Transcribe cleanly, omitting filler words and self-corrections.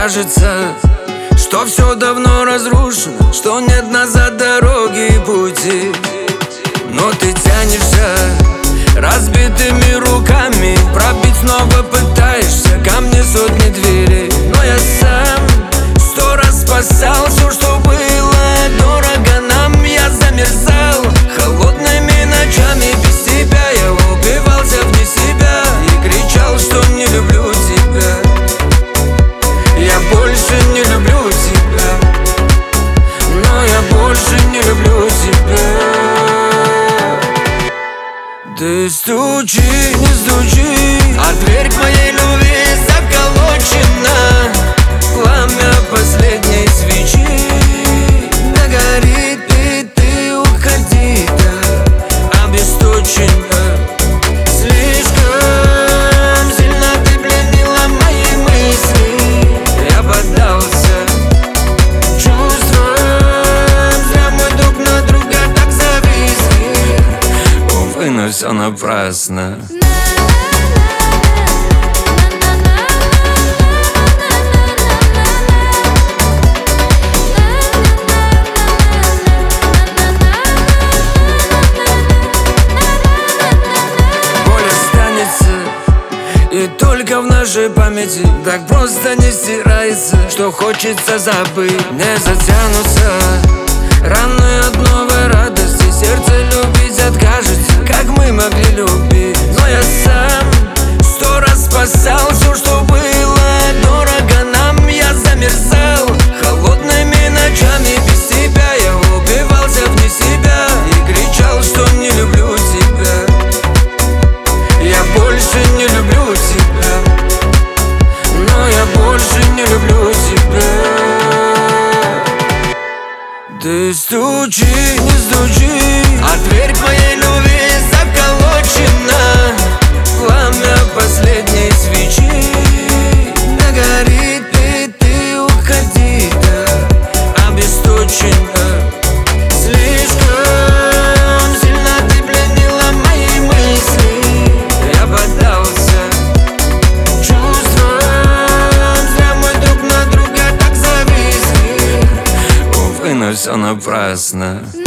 кажется, что все давно разрушено, что нет назад дороги и пути. Но ты тянешься разбитыми руками, пробить снова пытаешься ко мне сотни дверей. Но я сам 100 раз спасал все, что было дорого нам. Я замерзал холодными ночами, без тебя я убивался вне себя и кричал, что не люблю тебя. Я больше не люблю тебя, но я больше не люблю тебя. Ты стучи, не стучи, а дверь к моей любви заколочена. Пламя последней свечи догорит, и ты уходи, да, обесточена. Слишком сильно ты пленила мои мысли. Я поддался чувствам, зря мы друг на друга так зависли. Увы, но все напрасно. И только в нашей памяти так просто не стирается, что хочется забыть. Не затянутся раны от новой радости, сердце любить откажется, как мы могли любить. Но я сам 100 раз спасал все, что было дорого нам. Я замерзал холодными ночами, без тебя я убивался вне себя и кричал, что не люблю тебя. Я больше не люблю тебя, но я больше не люблю тебя. Ты стучи, не стучи, а дверь к моей любви заколочена. Пламя последней свечи догорит, и ты уходи, да, обесточена. Но все напрасно.